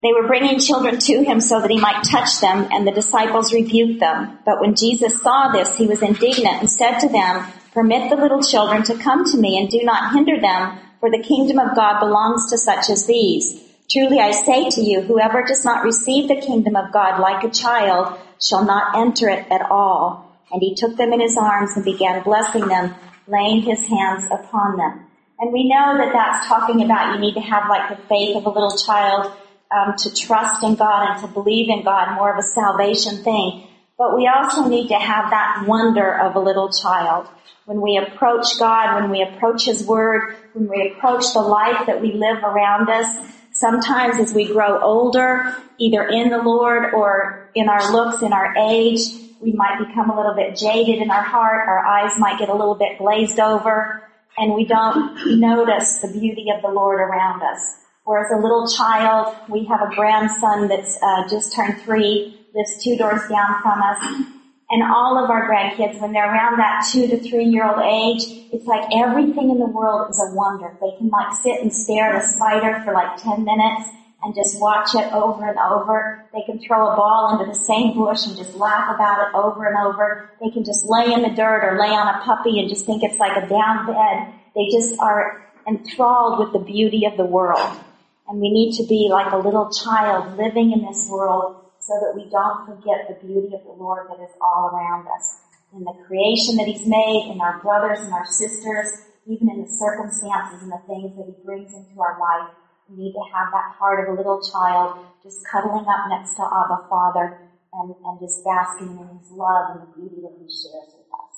They were bringing children to him so that he might touch them, and the disciples rebuked them. But when Jesus saw this, he was indignant and said to them, "Permit the little children to come to me, and do not hinder them, for the kingdom of God belongs to such as these. Truly I say to you, whoever does not receive the kingdom of God like a child shall not enter it at all." And he took them in his arms and began blessing them, laying his hands upon them. And we know that that's talking about you need to have like the faith of a little child, to trust in God and to believe in God, more of a salvation thing. But we also need to have that wonder of a little child. When we approach God, when we approach his word, when we approach the life that we live around us, sometimes as we grow older, either in the Lord or in our looks, in our age, we might become a little bit jaded in our heart. Our eyes might get a little bit glazed over, and we don't notice the beauty of the Lord around us. Whereas a little child, we have a grandson that's just turned 3, lives 2 doors down from us. And all of our grandkids, when they're around that 2 to 3-year-old age, it's like everything in the world is a wonder. They can like sit and stare at a spider for like 10 minutes and just watch it over and over. They can throw a ball into the same bush and just laugh about it over and over. They can just lay in the dirt or lay on a puppy and just think it's like a down bed. They just are enthralled with the beauty of the world. And we need to be like a little child living in this world so that we don't forget the beauty of the Lord that is all around us. In the creation that he's made, in our brothers and our sisters, even in the circumstances and the things that he brings into our life, we need to have that heart of a little child just cuddling up next to Abba Father and just basking in his love and the beauty that he shares with us.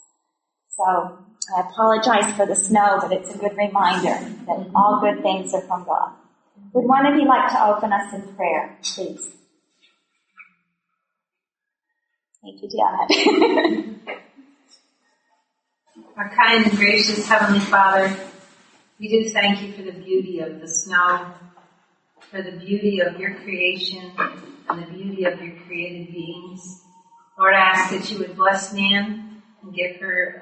So I apologize for the snow, but it's a good reminder that all good things are from God. Would one of you like to open us in prayer, please? Thank you, Janet. Our kind and gracious Heavenly Father, we do thank you for the beauty of the snow, for the beauty of your creation, and the beauty of your created beings. Lord, I ask that you would bless Nan and give her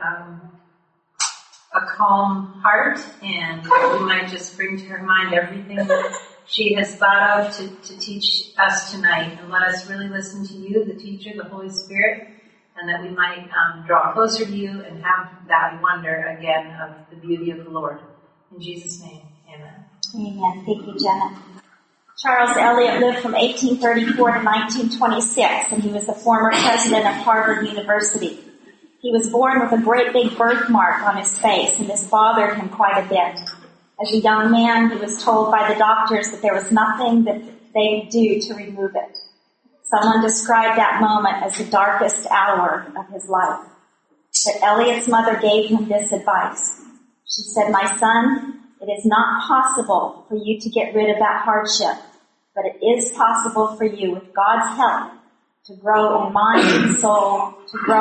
a calm heart, and that we might just bring to her mind everything that she has thought of to teach us tonight. And let us really listen to you, the teacher, the Holy Spirit, and that we might draw closer to you and have that wonder again of the beauty of the Lord. In Jesus' name, amen. Amen. Thank you, Jenna. Charles Eliot lived from 1834 to 1926, and he was the former president of Harvard University. He was born with a great big birthmark on his face, and this bothered him quite a bit. As a young man, he was told by the doctors that there was nothing that they could do to remove it. Someone described that moment as the darkest hour of his life. But Eliot's mother gave him this advice. She said, "My son, it is not possible for you to get rid of that hardship, but it is possible for you, with God's help, to grow a mind and soul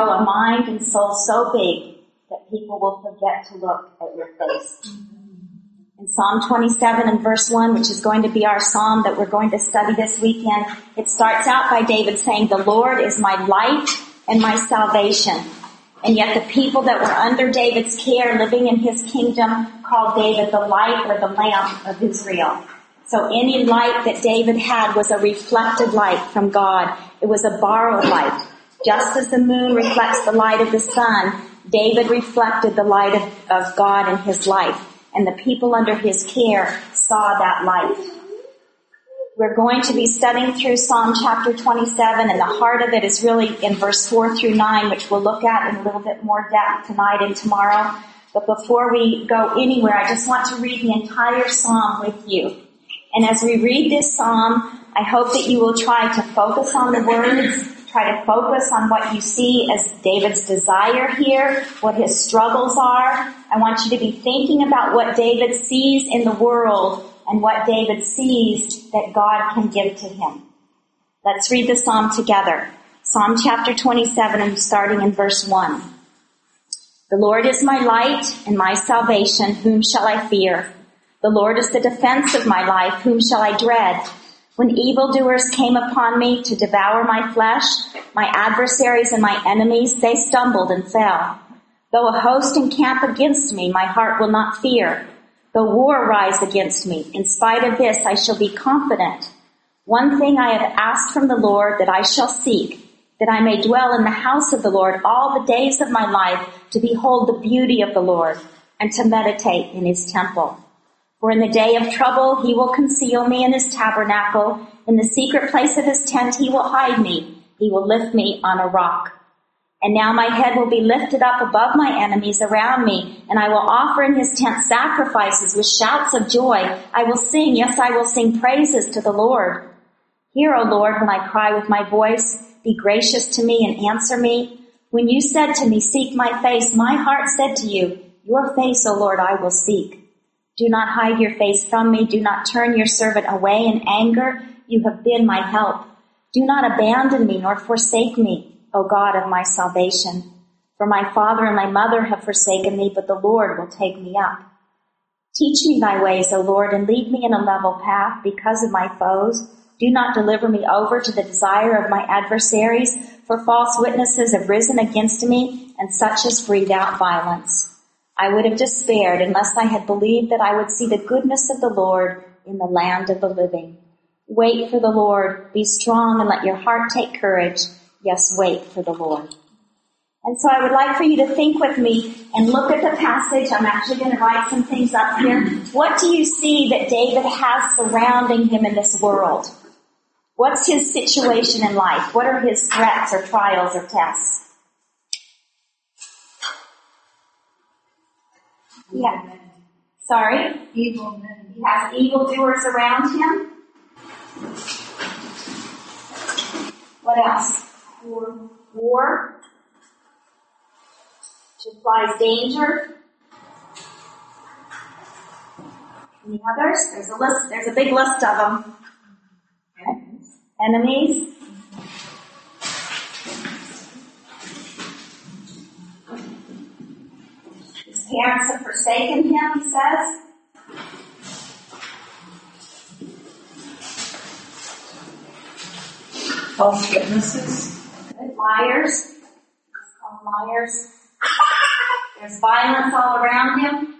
so big that people will forget to look at your face." In Psalm 27 and verse 1, which is going to be our psalm that we're going to study this weekend, it starts out by David saying, "The Lord is my light and my salvation." And yet the people that were under David's care, living in his kingdom, called David the light or the lamp of Israel. So any light that David had was a reflected light from God. It was a borrowed light. Just as the moon reflects the light of the sun, David reflected the light of God in his life. And the people under his care saw that light. We're going to be studying through Psalm chapter 27, and the heart of it is really in verse 4 through 9, which we'll look at in a little bit more depth tonight and tomorrow. But before we go anywhere, I just want to read the entire psalm with you. And as we read this psalm, I hope that you will try to focus on the words, try to focus on what you see as David's desire here, what his struggles are. I want you to be thinking about what David sees in the world and what David sees that God can give to him. Let's read the psalm together. Psalm chapter 27 and starting in verse 1. "The Lord is my light and my salvation. Whom shall I fear? The Lord is the defense of my life. Whom shall I dread? When evildoers came upon me to devour my flesh, my adversaries and my enemies, they stumbled and fell. Though a host encamp against me, my heart will not fear. Though war rise against me, in spite of this I shall be confident. One thing I have asked from the Lord that I shall seek, that I may dwell in the house of the Lord all the days of my life, to behold the beauty of the Lord, and to meditate in his temple. For in the day of trouble he will conceal me in his tabernacle. In the secret place of his tent he will hide me. He will lift me on a rock. And now my head will be lifted up above my enemies around me, and I will offer in his tent sacrifices with shouts of joy. I will sing, yes, I will sing praises to the Lord. Hear, O Lord, when I cry with my voice. Be gracious to me and answer me. When you said to me, seek my face, my heart said to you, your face, O Lord, I will seek. Do not hide your face from me. Do not turn your servant away in anger. You have been my help. Do not abandon me nor forsake me, O God of my salvation. For my father and my mother have forsaken me, but the Lord will take me up. Teach me thy ways, O Lord, and lead me in a level path because of my foes. Do not deliver me over to the desire of my adversaries, for false witnesses have risen against me, and such as breathe out violence. I would have despaired unless I had believed that I would see the goodness of the Lord in the land of the living. Wait for the Lord. Be strong and let your heart take courage. Yes, wait for the Lord. And so I would like for you to think with me and look at the passage. I'm actually going to write some things up here. What do you see that David has surrounding him in this world? What's his situation in life? What are his threats or trials or tests? Yeah. Sorry? Evil men. He has evildoers around him. What else? War. Which implies danger. Any others? There's a list. There's a big list of them. Enemies. His parents have forsaken him, he says. False witnesses. Good. Liars. He's called liars. There's violence all around him.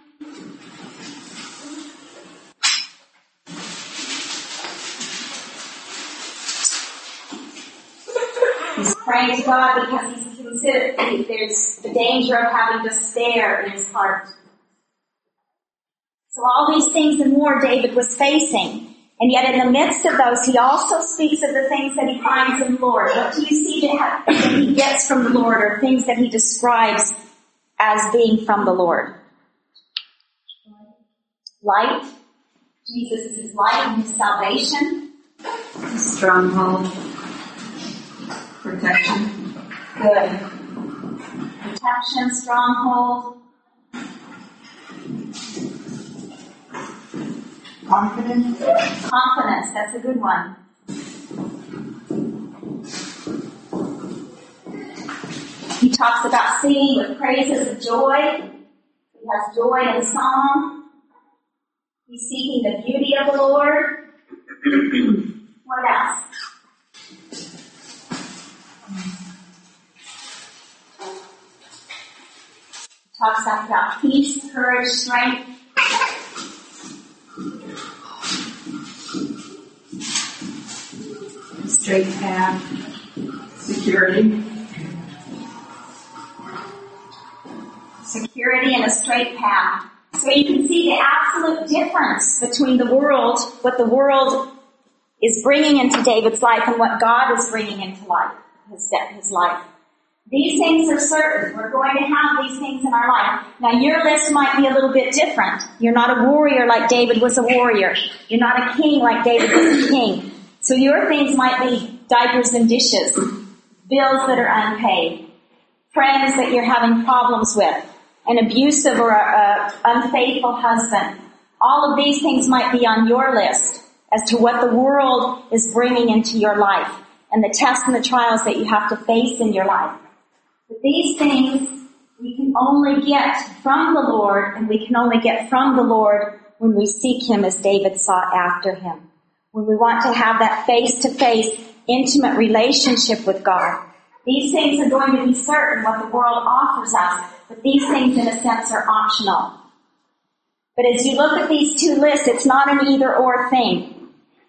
He's praying to God because he's considered there's the danger of having despair in his heart. So all these things and more David was facing. And yet in the midst of those, he also speaks of the things that he finds in the Lord. What do you see that he gets from the Lord, or things that he describes as being from the Lord? Light. Jesus is his light and his salvation. Stronghold. Protection. Good. Protection, stronghold. Confidence. Confidence, that's a good one. He talks about singing with praises of joy. He has joy in song. He's seeking the beauty of the Lord. What else? Talks about peace, courage, strength. Straight path. Security. Security and a straight path. So you can see the absolute difference between the world, what the world is bringing into David's life, and what God is bringing into life, his life. These things are certain. We're going to have these things in our life. Now your list might be a little bit different. You're not a warrior like David was a warrior. You're not a king like David was a king. So your things might be diapers and dishes, bills that are unpaid, friends that you're having problems with, an abusive or unfaithful husband. All of these things might be on your list as to what the world is bringing into your life and the tests and the trials that you have to face in your life. But these things we can only get from the Lord, and we can only get from the Lord when we seek him as David sought after him. When we want to have that face-to-face, intimate relationship with God. These things are going to be certain, what the world offers us, but these things in a sense are optional. But as you look at these two lists, it's not an either-or thing.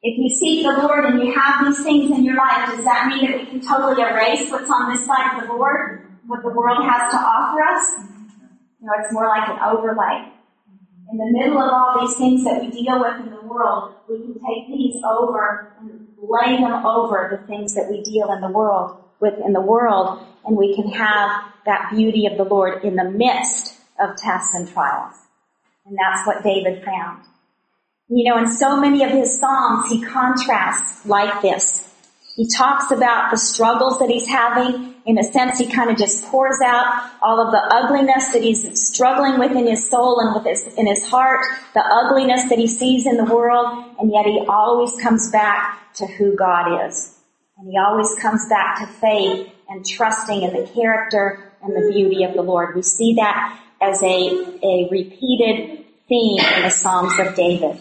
If you seek the Lord and you have these things in your life, does that mean that we can totally erase what's on this side of the Lord? What the world has to offer us? No, it's more like an overlay. In the middle of all these things that we deal with in the world, we can take these over and lay them over the things that we deal with in the world, and we can have that beauty of the Lord in the midst of tests and trials. And that's what David found. You know, in so many of his Psalms, he contrasts like this. He talks about the struggles that he's having. In a sense, he kind of just pours out all of the ugliness that he's struggling with in his soul and in his heart, the ugliness that he sees in the world, and yet he always comes back to who God is. And he always comes back to faith and trusting in the character and the beauty of the Lord. We see that as a repeated theme in the Psalms of David.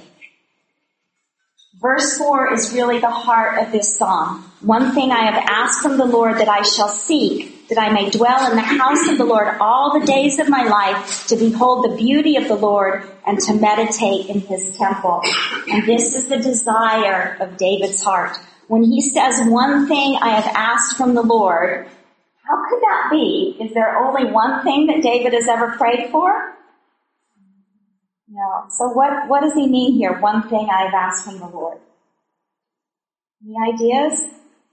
Verse 4 is really the heart of this psalm. One thing I have asked from the Lord that I shall seek, that I may dwell in the house of the Lord all the days of my life, to behold the beauty of the Lord and to meditate in his temple. And this is the desire of David's heart. When he says, one thing I have asked from the Lord, how could that be? Is there only one thing that David has ever prayed for? No. So what does he mean here? One thing I have asked from the Lord. Any ideas?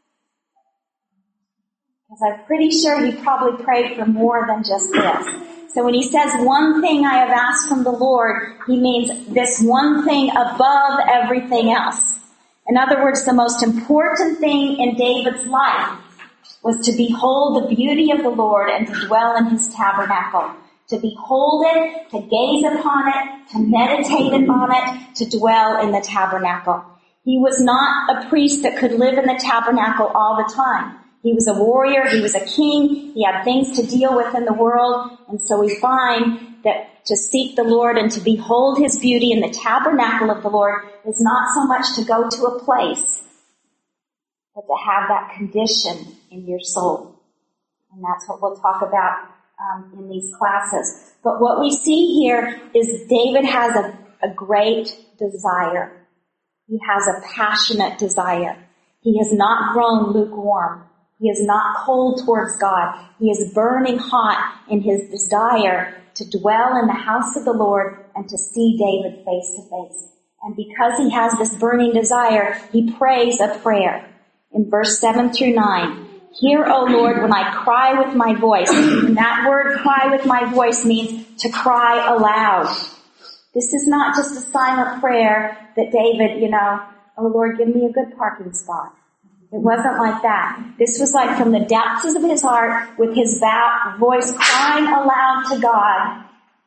Because I'm pretty sure he probably prayed for more than just this. So when he says one thing I have asked from the Lord, he means this one thing above everything else. In other words, the most important thing in David's life was to behold the beauty of the Lord and to dwell in his tabernacle. To behold it, to gaze upon it, to meditate upon it, to dwell in the tabernacle. He was not a priest that could live in the tabernacle all the time. He was a warrior, he was a king, he had things to deal with in the world, and so we find that to seek the Lord and to behold his beauty in the tabernacle of the Lord is not so much to go to a place, but to have that condition in your soul. And that's what we'll talk about in these classes. But what we see here is David has a great desire. He has a passionate desire. He has not grown lukewarm. He is not cold towards God. He is burning hot in his desire to dwell in the house of the Lord and to see David face to face. And because he has this burning desire, he prays a prayer. In verse 7 through 9, hear, O Lord, when I cry with my voice. And that word cry with my voice means to cry aloud. This is not just a silent prayer that David, oh Lord, give me a good parking spot. It wasn't like that. This was like from the depths of his heart with his voice crying aloud to God.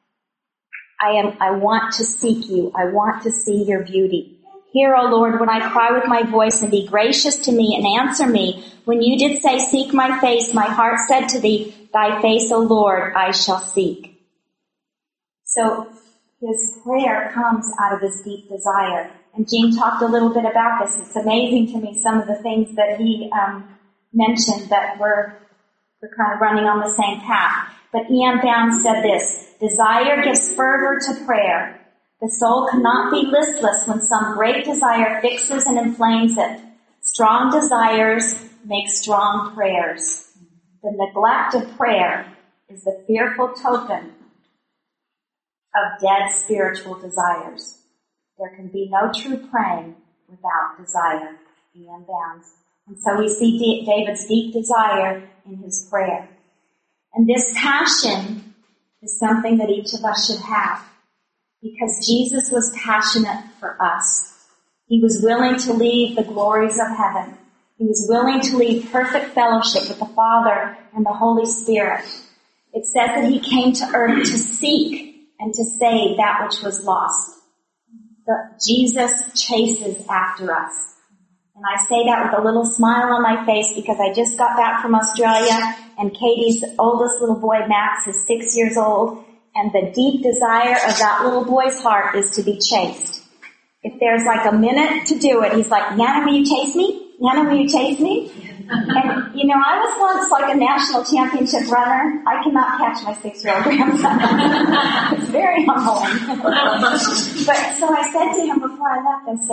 I want to seek you. I want to see your beauty. Hear, O Lord, when I cry with my voice, and be gracious to me and answer me. When you did say, seek my face, my heart said to thee, thy face, O Lord, I shall seek. So his prayer comes out of his deep desire. And Jean talked a little bit about this. It's amazing to me some of the things that he mentioned that we're kind of running on the same path. But E.M. Bounds said this, desire gives fervor to prayer. The soul cannot be listless when some great desire fixes and inflames it. Strong desires make strong prayers. The neglect of prayer is the fearful token of dead spiritual desires. There can be no true praying without desire. E.M. Bounds. And so we see David's deep desire in his prayer. And this passion is something that each of us should have. Because Jesus was passionate for us. He was willing to leave the glories of heaven. He was willing to leave perfect fellowship with the Father and the Holy Spirit. It says that he came to earth to seek and to save that which was lost. Jesus chases after us. And I say that with a little smile on my face because I just got back from Australia and Katie's oldest little boy, Max, is 6 years old. And the deep desire of that little boy's heart is to be chased. If there's like a minute to do it, he's like, Nana, will you chase me? Nana, will you chase me? And, I was once like a national championship runner. I cannot catch my 6-year-old grandson. It's very humbling. But so I said to him before I left, I said,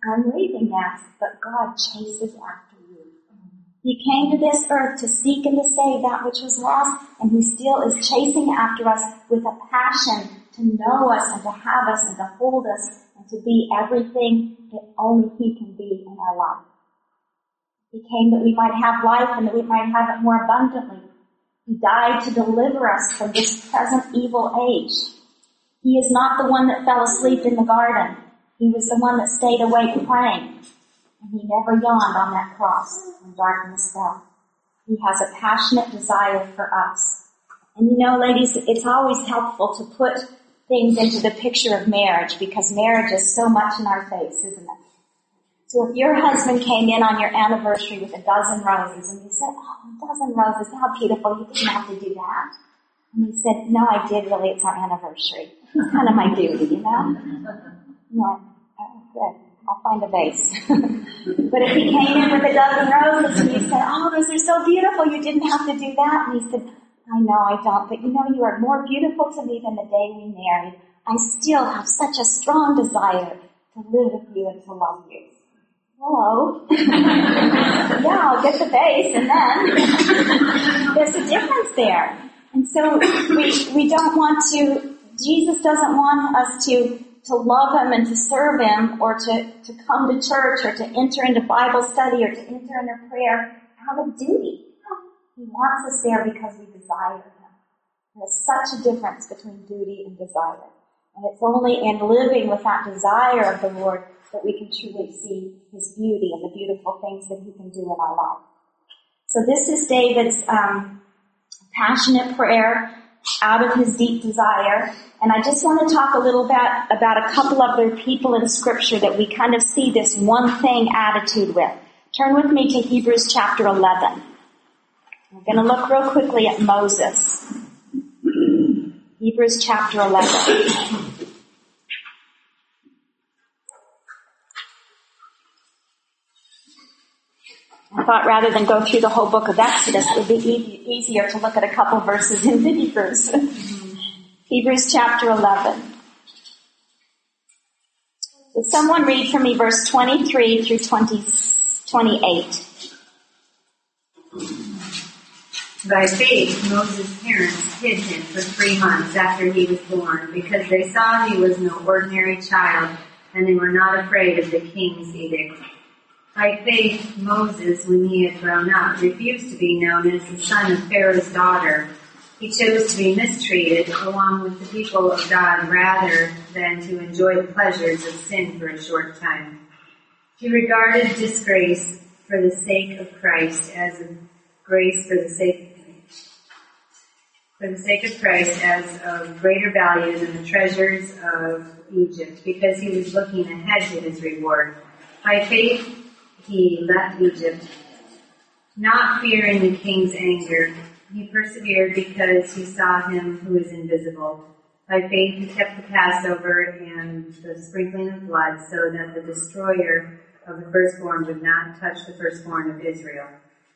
I'm leaving now, but God chases after you. He came to this earth to seek and to save that which was lost, and He still is chasing after us with a passion to know us and to have us and to hold us and to be everything that only He can be in our life. He came that we might have life and that we might have it more abundantly. He died to deliver us from this present evil age. He is not the one that fell asleep in the garden. He was the one that stayed awake praying. And He never yawned on that cross when darkness fell. He has a passionate desire for us. And you know, ladies, it's always helpful to put things into the picture of marriage, because marriage is so much in our face, isn't it? So if your husband came in on your anniversary with a dozen roses and you said, "Oh, a dozen roses, how beautiful, you didn't have to do that." And he said, "No, I did really, it's our anniversary. It's kind of my duty, you know?" No, oh, good. I'll find a vase. But if he came in with a dozen roses and you said, "Oh, those are so beautiful, you didn't have to do that." And he said, "I know I don't, but you know, you are more beautiful to me than the day we married. I still have such a strong desire to live with you and to love you." Hello. Yeah, I'll get the vase, and then there's a difference there. And so we don't want to, Jesus doesn't want us to love Him and to serve Him, or to come to church, or to enter into Bible study, or to enter into prayer out of duty. He wants us there because we desire Him. There's such a difference between duty and desire. And it's only in living with that desire of the Lord that we can truly see His beauty and the beautiful things that He can do in our life. So this is David's passionate prayer out of his deep desire. And I just want to talk a little bit about a couple of other people in Scripture that we kind of see this one thing attitude with. Turn with me to Hebrews chapter 11. We're going to look real quickly at Moses. Hebrews chapter 11. I thought rather than go through the whole book of Exodus, it would be easier to look at a couple verses in Hebrews. Hebrews chapter 11. Would someone read for me verse 23 through 28? By faith, Moses' parents hid him for 3 months after he was born, because they saw he was no ordinary child, and they were not afraid of the king's edict. By faith, Moses, when he had grown up, refused to be known as the son of Pharaoh's daughter. He chose to be mistreated along with the people of God rather than to enjoy the pleasures of sin for a short time. He regarded disgrace for the sake of Christ as a grace for the sake of Christ as of greater value than the treasures of Egypt, because he was looking ahead to his reward. By faith, he left Egypt, not fearing the king's anger. He persevered because he saw him who is invisible. By faith, he kept the Passover and the sprinkling of blood, so that the destroyer of the firstborn would not touch the firstborn of Israel.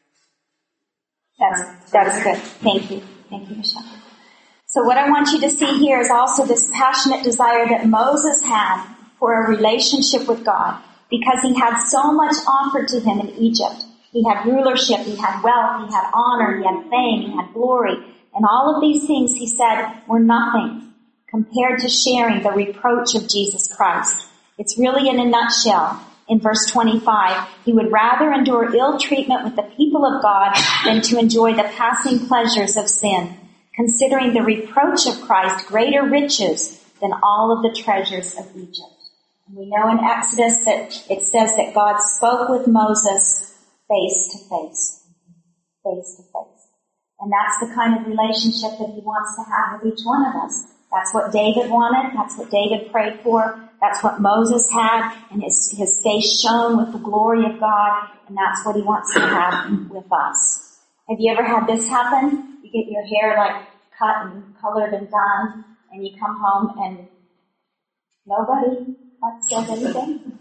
That's good. Thank you. Thank you, Michelle. So what I want you to see here is also this passionate desire that Moses had for a relationship with God, because he had so much offered to him in Egypt. He had rulership, he had wealth, he had honor, he had fame, he had glory. And all of these things, he said, were nothing compared to sharing the reproach of Jesus Christ. It's really in a nutshell. In verse 25, he would rather endure ill treatment with the people of God than to enjoy the passing pleasures of sin, considering the reproach of Christ greater riches than all of the treasures of Egypt. And we know in Exodus that it says that God spoke with Moses face to face. Face to face. And that's the kind of relationship that he wants to have with each one of us. That's what David wanted. That's what David prayed for. That's what Moses had, and his face shone with the glory of God, and that's what he wants to have with us. Have you ever had this happen? You get your hair like cut and colored and done, and you come home and nobody says anything?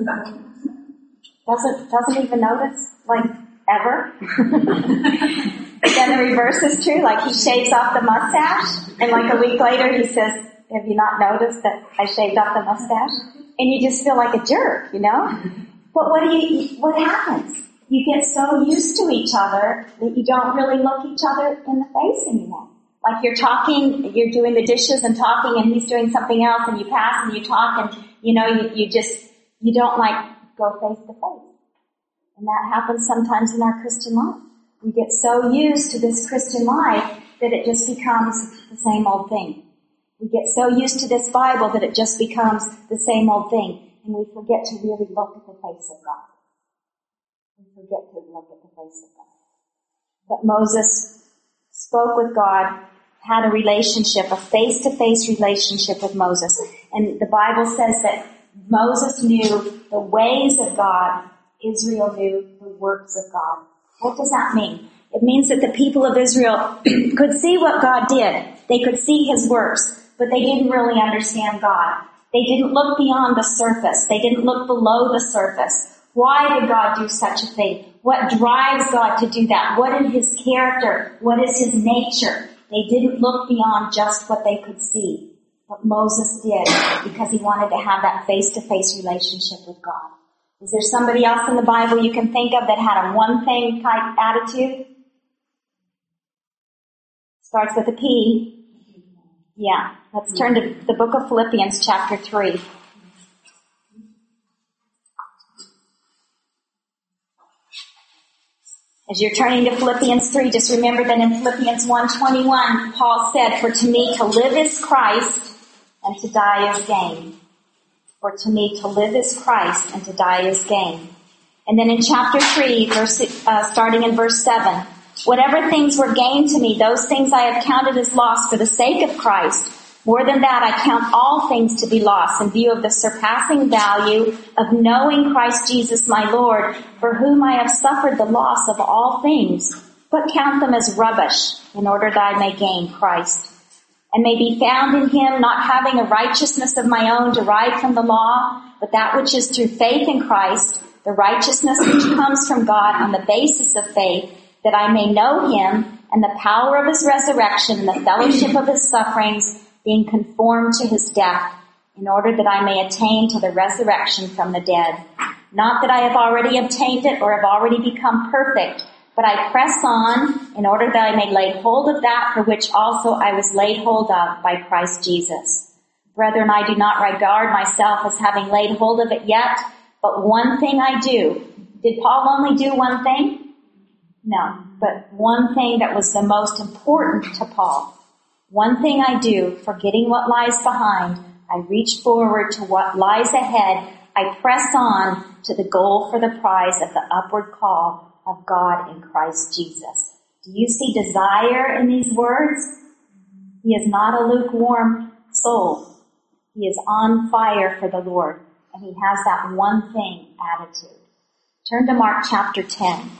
Doesn't even notice? Like, ever? But then the reverse is true, like he shaves off the mustache, and like a week later he says, Have you not noticed that I shaved off the mustache? And you just feel like a jerk, you know? But what happens? You get so used to each other that you don't really look each other in the face anymore. Like you're talking, you're doing the dishes and talking, and he's doing something else, and you pass and you talk, and you know, you don't like go face to face. And that happens sometimes in our Christian life. We get so used to this Christian life that it just becomes the same old thing. We get so used to this Bible that it just becomes the same old thing, and we forget to really look at the face of God. We forget to look at the face of God. But Moses spoke with God, had a relationship, a face-to-face relationship with Moses. And the Bible says that Moses knew the ways of God, Israel knew the works of God. What does that mean? It means that the people of Israel could see what God did. They could see His works, but they didn't really understand God. They didn't look beyond the surface. They didn't look below the surface. Why did God do such a thing? What drives God to do that? What is His character? What is His nature? They didn't look beyond just what they could see. But Moses did, because he wanted to have that face-to-face relationship with God. Is there somebody else in the Bible you can think of that had a one-thing type attitude? Starts with a P. Yeah. Let's turn to the book of Philippians, chapter 3. As you're turning to Philippians 3, just remember that in Philippians 1:21, Paul said, "For to me to live is Christ, and to die is gain." For to me to live is Christ, and to die is gain. And then in chapter 3, starting in verse 7, "Whatever things were gain to me, those things I have counted as loss for the sake of Christ. More than that, I count all things to be lost in view of the surpassing value of knowing Christ Jesus my Lord, for whom I have suffered the loss of all things, but count them as rubbish, in order that I may gain Christ, and may be found in Him, not having a righteousness of my own derived from the law, but that which is through faith in Christ, the righteousness which comes from God on the basis of faith, that I may know Him and the power of His resurrection and the fellowship of His sufferings, being conformed to His death, in order that I may attain to the resurrection from the dead. Not that I have already obtained it or have already become perfect, but I press on in order that I may lay hold of that for which also I was laid hold of by Christ Jesus. Brethren, I do not regard myself as having laid hold of it yet, but one thing I do." Did Paul only do one thing? No, but one thing that was the most important to Paul. "One thing I do, forgetting what lies behind, I reach forward to what lies ahead. I press on to the goal for the prize of the upward call of God in Christ Jesus." Do you see desire in these words? He is not a lukewarm soul. He is on fire for the Lord, and he has that one thing attitude. Turn to Mark chapter 10.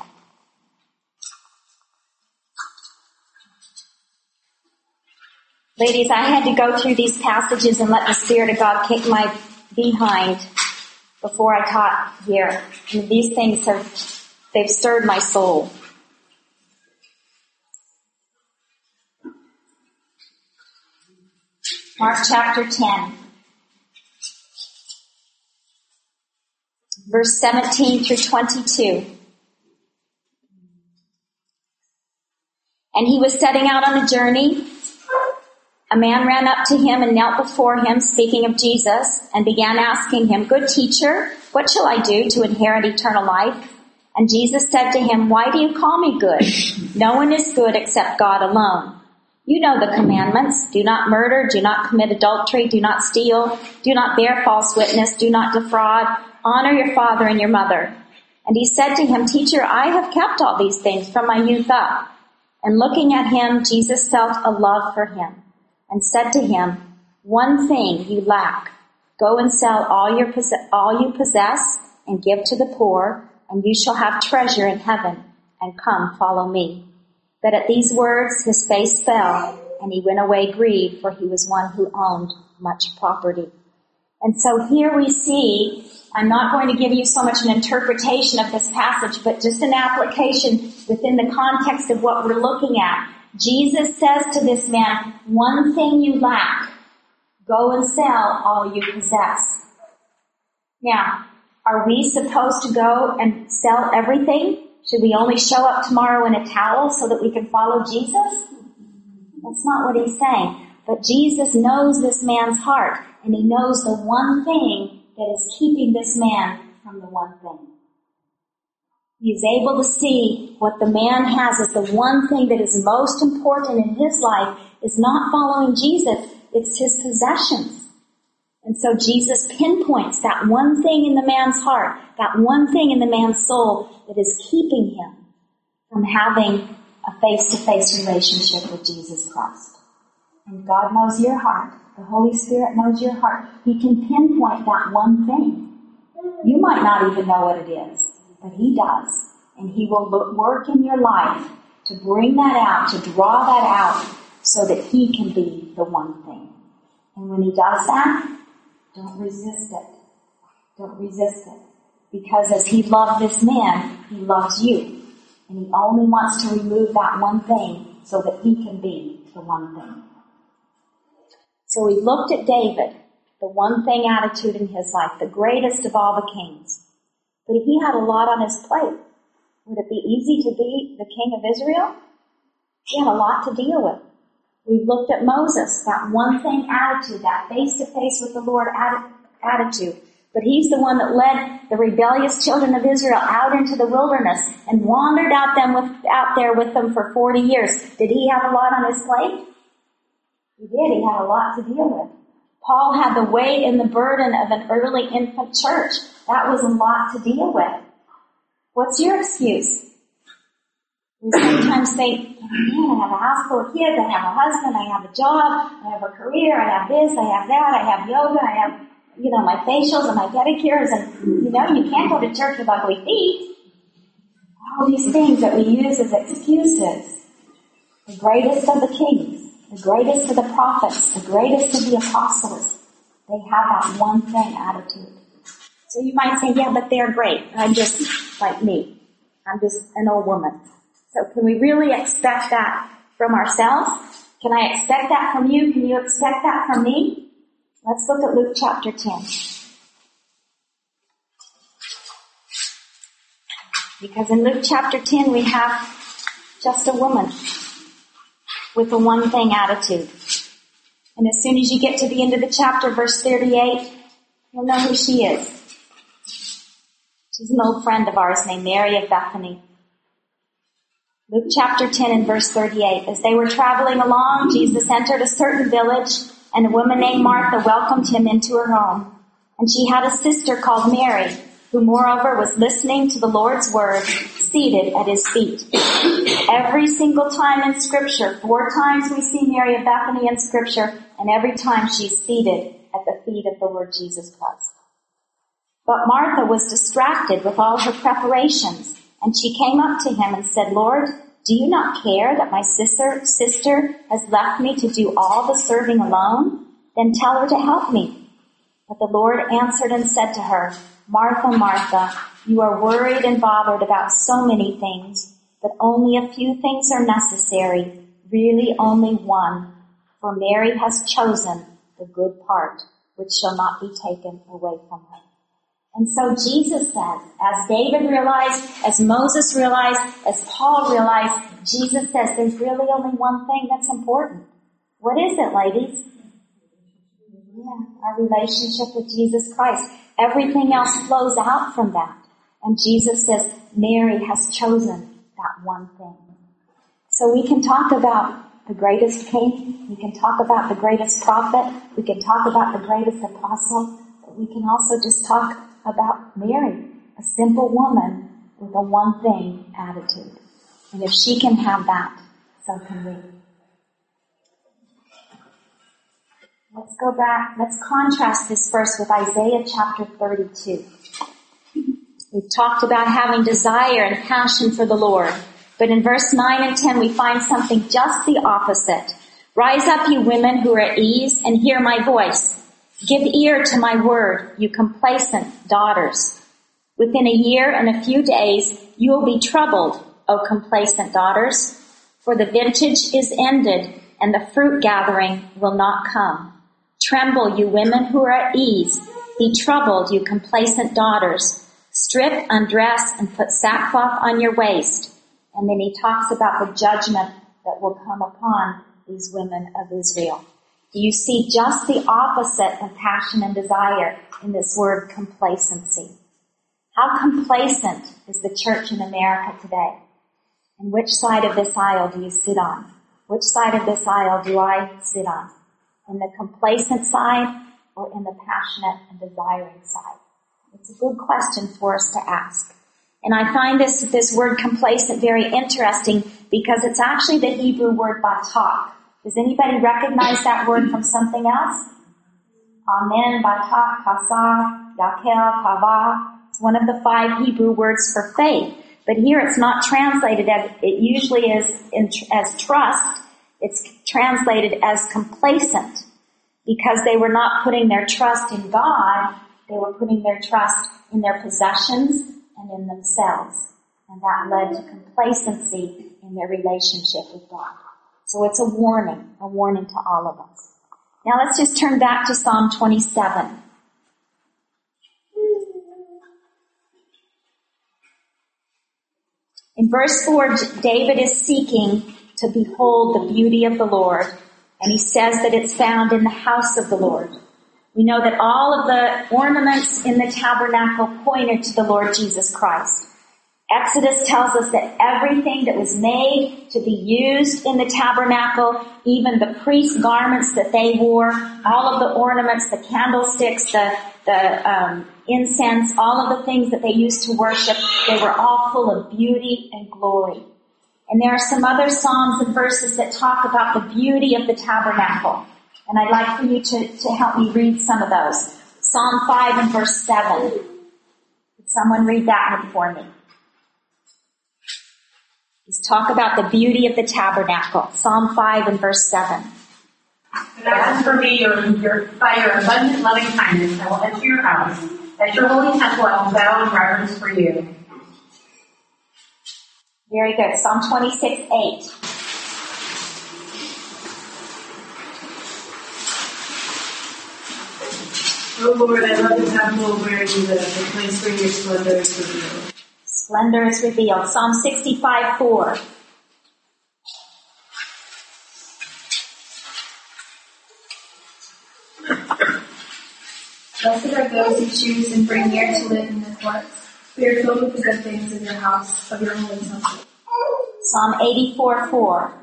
Ladies, I had to go through these passages and let the Spirit of God kick my behind before I taught here. And these things they've stirred my soul. Mark chapter 10, verse 17 through 22. "And he was setting out on a journey. A man ran up to him and knelt before him, speaking of Jesus, and began asking him, 'Good teacher, what shall I do to inherit eternal life?' And Jesus said to him, 'Why do you call me good? No one is good except God alone. You know the commandments. Do not murder, do not commit adultery, do not steal, do not bear false witness, do not defraud, honor your father and your mother.' And he said to him, 'Teacher, I have kept all these things from my youth up.' And looking at him, Jesus felt a love for him, and said to him, 'One thing you lack. Go and sell all you possess and give to the poor, and you shall have treasure in heaven, and come follow me.' But at these words his face fell, and he went away grieved, for he was one who owned much property." And so here we see, I'm not going to give you so much an interpretation of this passage, but just an application within the context of what we're looking at. Jesus says to this man, "One thing you lack. Go and sell all you possess. Now, are we supposed to go and sell everything? Should we only show up tomorrow in a towel so that we can follow Jesus? That's not what he's saying. But Jesus knows this man's heart, and he knows the one thing that is keeping this man from the one thing. He's able to see what the man has as the one thing that is most important in his life is not following Jesus, it's his possessions. And so Jesus pinpoints that one thing in the man's heart, that one thing in the man's soul that is keeping him from having a face-to-face relationship with Jesus Christ. And God knows your heart. The Holy Spirit knows your heart. He can pinpoint that one thing. You might not even know what it is, but he does. And he will work in your life to bring that out, to draw that out, so that he can be the one thing. And when he does that, don't resist it. Don't resist it. Because as he loved this man, he loves you. And he only wants to remove that one thing so that he can be the one thing. So we looked at David, the one thing attitude in his life, the greatest of all the kings. But he had a lot on his plate. Would it be easy to be the king of Israel? He had a lot to deal with. We've looked at Moses, that one thing attitude, that face-to-face with the Lord attitude. But he's the one that led the rebellious children of Israel out into the wilderness and wandered out there with them for 40 years. Did he have a lot on his plate? He did. He had a lot to deal with. Paul had the weight and the burden of an early infant church. That was a lot to deal with. What's your excuse? We sometimes think, man, I have a house full of kids, I have a husband, I have a job, I have a career, I have this, I have that, I have yoga, I have, my facials and my pedicures, and, you can't go to church with ugly feet. All these things that we use as excuses. The greatest of the kings, the greatest of the prophets, the greatest of the apostles, they have that one thing attitude. So you might say, yeah, but they're great. I'm just like me. I'm just an old woman. So can we really expect that from ourselves? Can I expect that from you? Can you expect that from me? Let's look at Luke chapter 10. Because in Luke chapter 10 we have just a woman with a one thing attitude. And as soon as you get to the end of the chapter, verse 38, you'll know who she is. She's an old friend of ours named Mary of Bethany. Luke chapter 10 and verse 38. As they were traveling along, Jesus entered a certain village, and a woman named Martha welcomed him into her home. And she had a sister called Mary, who moreover was listening to the Lord's word, seated at his feet. Every single time in Scripture, 4 times we see Mary of Bethany in Scripture, and every time she's seated at the feet of the Lord Jesus Christ. But Martha was distracted with all her preparations, and she came up to him and said, Lord, do you not care that my sister has left me to do all the serving alone? Then tell her to help me. But the Lord answered and said to her, Martha, Martha, you are worried and bothered about so many things, but only a few things are necessary, really only one. For Mary has chosen the good part, which shall not be taken away from her. And so Jesus says, as David realized, as Moses realized, as Paul realized, Jesus says there's really only one thing that's important. What is it, ladies? Yeah, our relationship with Jesus Christ. Everything else flows out from that. And Jesus says Mary has chosen that one thing. So we can talk about the greatest king, we can talk about the greatest prophet, we can talk about the greatest apostle, but we can also just talk about Mary, a simple woman with a one thing attitude. And if she can have that, so can we. Let's go back, let's contrast this verse with Isaiah chapter 32. We've talked about having desire and passion for the Lord. But in verse 9 and 10 we find something just the opposite. Rise up, you women who are at ease, and hear my voice. Give ear to my word, you complacent daughters. Within a year and a few days you will be troubled, O complacent daughters, for the vintage is ended and the fruit gathering will not come. Tremble, you women who are at ease. Be troubled, you complacent daughters. Strip, undress, and put sackcloth on your waist. And then he talks about the judgment that will come upon these women of Israel. Do you see just the opposite of passion and desire in this word complacency? How complacent is the church in America today? And which side of this aisle do you sit on? Which side of this aisle do I sit on? In the complacent side or in the passionate and desiring side? It's a good question for us to ask. And I find this word complacent very interesting because it's actually the Hebrew word batak. Does anybody recognize that word from something else? Amen, batak, kasa, yakel, kava. It's one of the 5 Hebrew words for faith. But here it's not translated as, it usually is as trust. It's translated as complacent because they were not putting their trust in God. They were putting their trust in their possessions and in themselves. And that led to complacency in their relationship with God. So it's a warning to all of us. Now let's just turn back to Psalm 27. In verse 4, David is seeking to behold the beauty of the Lord, and he says that it's found in the house of the Lord. We know that all of the ornaments in the tabernacle pointed to the Lord Jesus Christ. Exodus tells us that everything that was made to be used in the tabernacle, even the priest's garments that they wore, all of the ornaments, the candlesticks, the incense, all of the things that they used to worship, they were all full of beauty and glory. And there are some other psalms and verses that talk about the beauty of the tabernacle. And I'd like for you to help me read some of those. Psalm 5 and verse 7. Could someone read that one for me? Let's talk about the beauty of the tabernacle. Psalm 5 and verse 7. And as for me, by your abundant loving kindness, I will enter your house. At your holy temple, I will bow in reverence for you. Very good. Psalm 26, 8. O Lord, I love the temple where you live, the place where your splendor is revealed. Splendor is revealed. Psalm 65, 4. Blessed are those who choose and bring near to live in your courts. We are filled with the good things of your house, of your holy temple. Psalm 84, 4.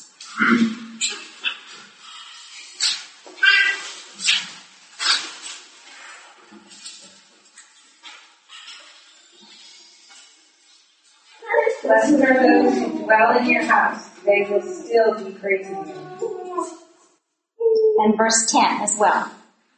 Blessed are those who dwell in your house. They will still be praising you. And verse 10 as well.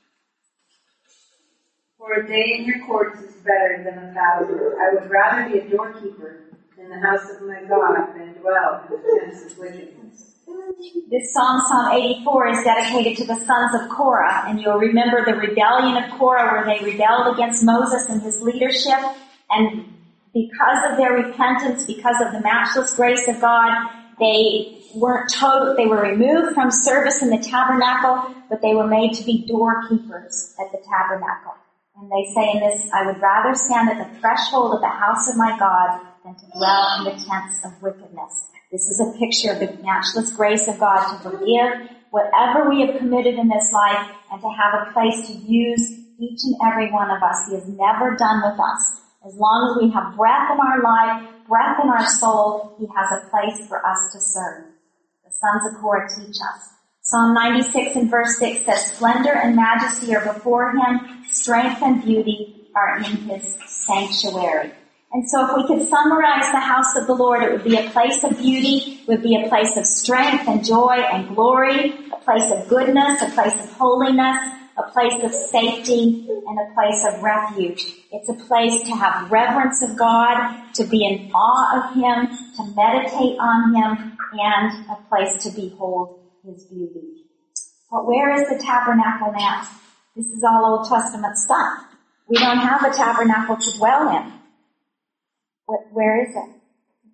For a day in your courts is better than 1,000. I would rather be a doorkeeper in the house of my God than dwell in the tents of wickedness. This Psalm 84, is dedicated to the sons of Korah, and you'll remember the rebellion of Korah where they rebelled against Moses and his leadership, and because of their repentance, because of the matchless grace of God, they were removed from service in the tabernacle, but they were made to be doorkeepers at the tabernacle. And they say in this, I would rather stand at the threshold of the house of my God than to dwell in the tents of wickedness. This is a picture of the matchless grace of God to forgive whatever we have committed in this life and to have a place to use each and every one of us. He is never done with us. As long as we have breath in our life, breath in our soul, He has a place for us to serve. The sons of Korah teach us. Psalm 96 and verse 6 says, Splendor and majesty are before Him, strength and beauty are in His sanctuary. And so if we could summarize the house of the Lord, it would be a place of beauty, it would be a place of strength and joy and glory, a place of goodness, a place of holiness, a place of safety, and a place of refuge. It's a place to have reverence of God, to be in awe of Him, to meditate on Him, and a place to behold His beauty. But where is the tabernacle now? This is all Old Testament stuff. We don't have a tabernacle to dwell in. Where is it?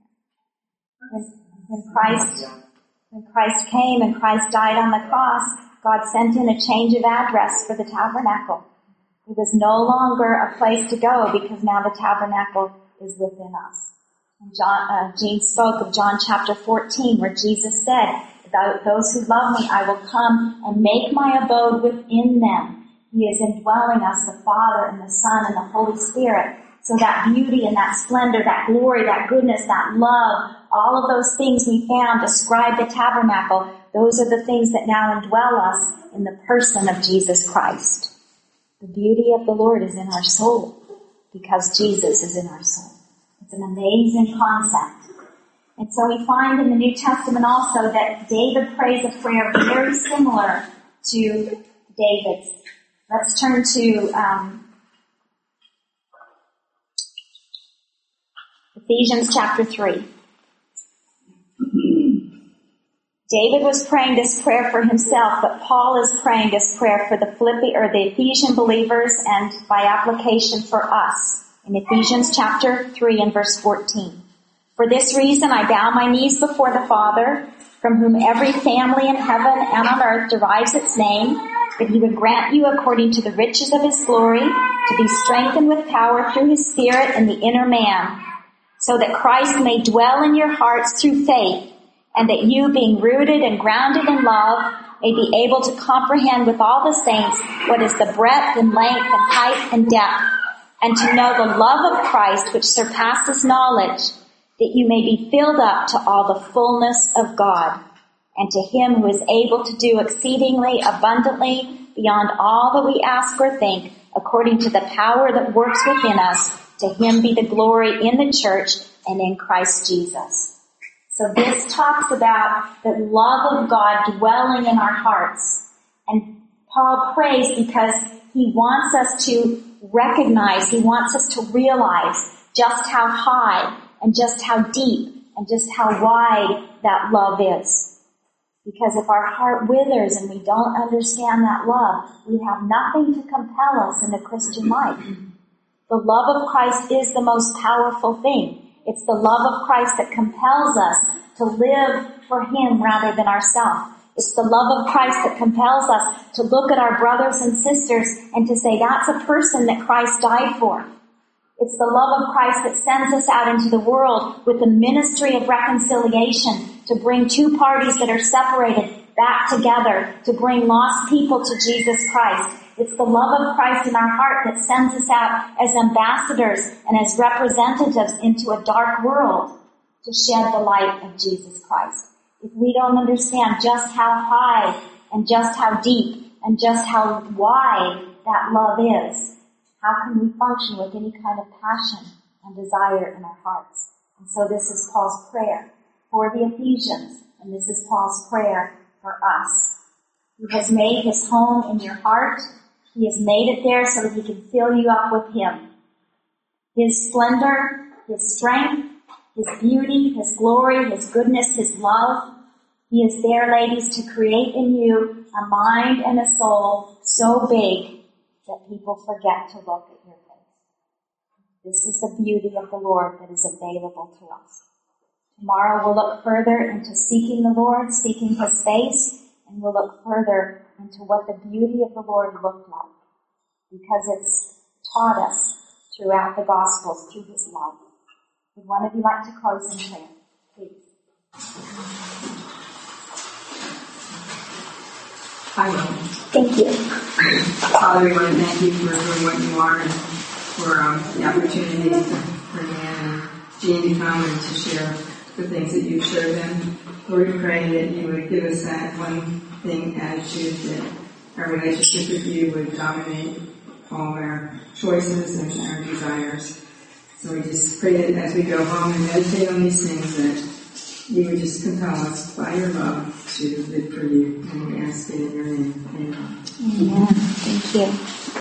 When Christ came and Christ died on the cross, God sent in a change of address for the tabernacle. It was no longer a place to go because now the tabernacle is within us. And Jean spoke of John chapter 14 where Jesus said, those who love me, I will come and make my abode within them. He is indwelling us, the Father and the Son and the Holy Spirit. So that beauty and that splendor, that glory, that goodness, that love, all of those things we found describe the tabernacle. Those are the things that now indwell us in the person of Jesus Christ. The beauty of the Lord is in our soul because Jesus is in our soul. It's an amazing concept. And so we find in the New Testament also that David prays a prayer very similar to David's. Let's turn to Ephesians chapter 3. David was praying this prayer for himself, but Paul is praying this prayer for the Ephesian believers and by application for us in Ephesians chapter 3 and verse 14. For this reason I bow my knees before the Father, from whom every family in heaven and on earth derives its name, that he would grant you according to the riches of his glory to be strengthened with power through his Spirit in the inner man, so that Christ may dwell in your hearts through faith, and that you, being rooted and grounded in love, may be able to comprehend with all the saints what is the breadth and length and height and depth, and to know the love of Christ which surpasses knowledge, that you may be filled up to all the fullness of God. And to him who is able to do exceedingly abundantly beyond all that we ask or think, according to the power that works within us, to him be the glory in the church and in Christ Jesus. So this talks about the love of God dwelling in our hearts. And Paul prays because he wants us to recognize, he wants us to realize just how high and just how deep and just how wide that love is. Because if our heart withers and we don't understand that love, we have nothing to compel us in the Christian life. The love of Christ is the most powerful thing. It's the love of Christ that compels us to live for him rather than ourselves. It's the love of Christ that compels us to look at our brothers and sisters and to say, that's a person that Christ died for. It's the love of Christ that sends us out into the world with the ministry of reconciliation to bring two parties that are separated back together, to bring lost people to Jesus Christ. It's the love of Christ in our heart that sends us out as ambassadors and as representatives into a dark world to shed the light of Jesus Christ. If we don't understand just how high and just how deep and just how wide that love is, how can we function with any kind of passion and desire in our hearts? And so this is Paul's prayer for the Ephesians, and this is Paul's prayer for us. He has made his home in your heart. He has made it there so that he can fill you up with him. His splendor, his strength, his beauty, his glory, his goodness, his love. He is there, ladies, to create in you a mind and a soul so big that people forget to look at your face. This is the beauty of the Lord that is available to us. Tomorrow we'll look further into seeking the Lord, seeking his face, and we'll look further into what the beauty of the Lord looked like, because it's taught us throughout the Gospels through his love. Would one of you like to close in prayer, please? I will. Thank you. Father, we want to thank you for doing what you are and for the opportunity to bring in Jean to come and to share the things that you've showed them. Lord, we pray that you would give us that one thing attitude, that our relationship with you would dominate all our choices and our desires. So we just pray that as we go home and meditate on these things, that you would just compel us by your love to live for you. And we ask it in your name. Amen. Amen. Thank you.